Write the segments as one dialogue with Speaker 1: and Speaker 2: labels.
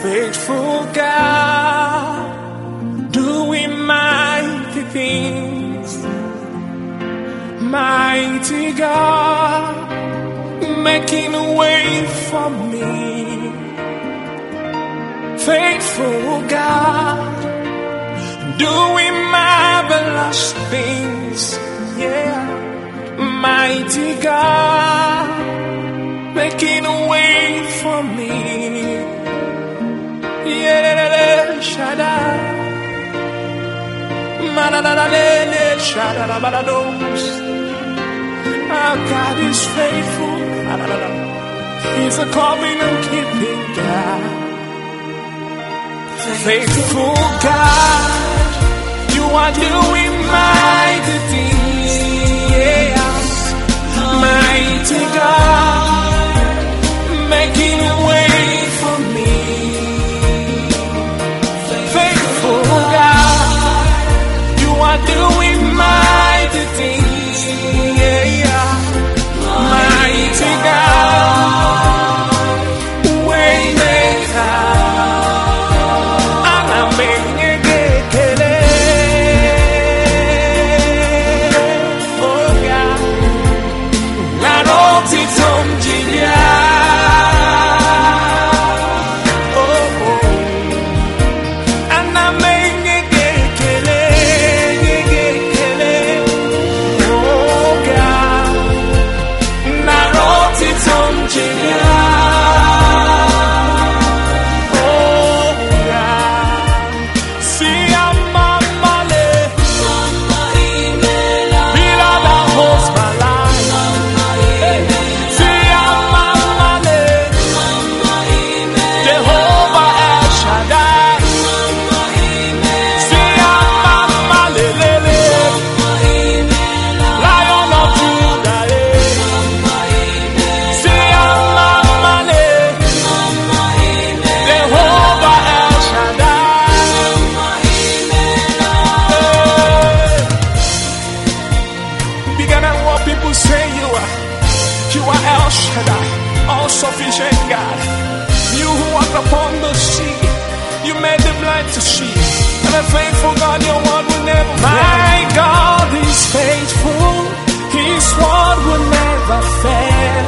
Speaker 1: faithful God, doing mighty things. Mighty God, making a way for me. Faithful God, doing marvelous things. Yeah, mighty God, making a way for me. Yeah, Shaddai, Manadalele, Shaddai, our God is faithful. He's a covenant-keeping God. Faithful God, you are doing mighty things. Yes, mighty God, making a way for me. Faithful God, you are doing mighty things. Mighty God, waymaker, oh God, not all all-sufficient God. You who walk upon the sea, you made the blind to see. And a faithful God, your word will never fail. My God is faithful, His word will never fail.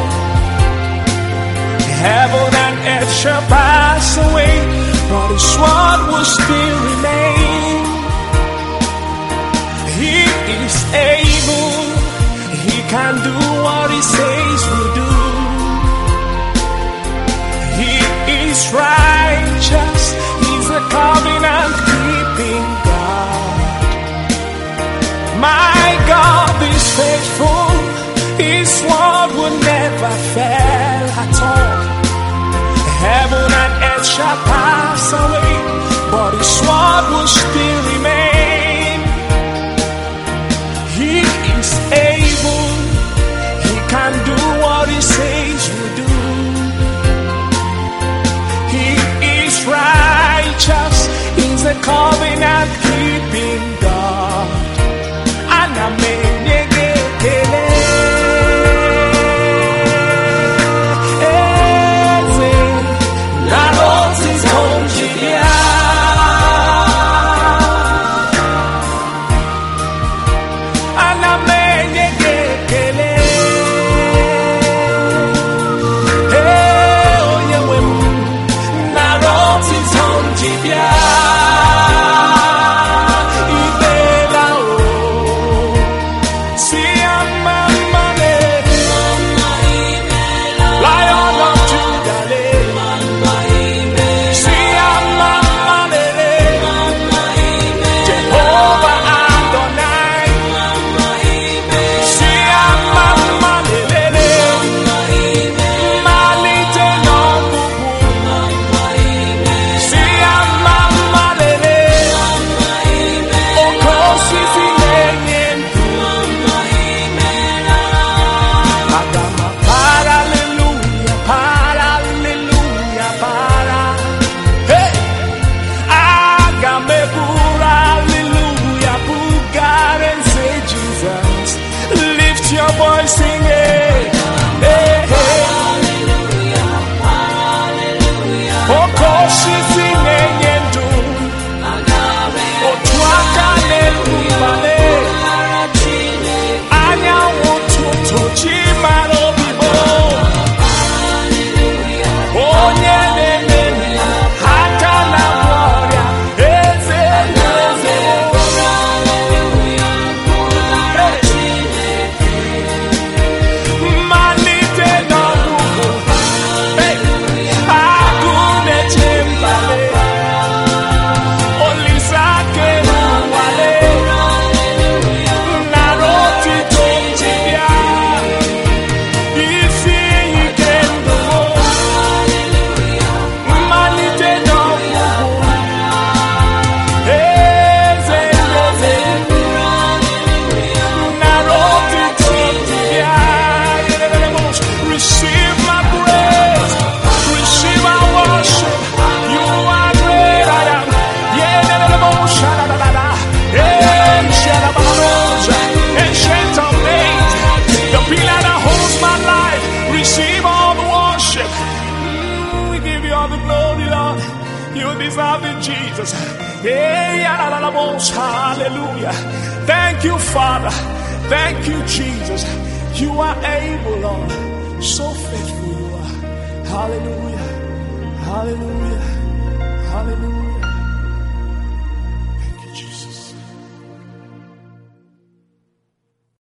Speaker 1: Heaven and earth shall pass away, but His word will still remain. He is able, He can do what He says will do. He is righteous, He's a covenant-keeping God. My God is faithful, His word will never fail at all. Heaven and earth shall pass away, but His word will still remain. He is able, He can do what He says will do. He You deserve it, Jesus. Hey, hallelujah. Thank you, Father. Thank you, Jesus. You are able, Lord. So faithful you are. Hallelujah. Hallelujah. Hallelujah.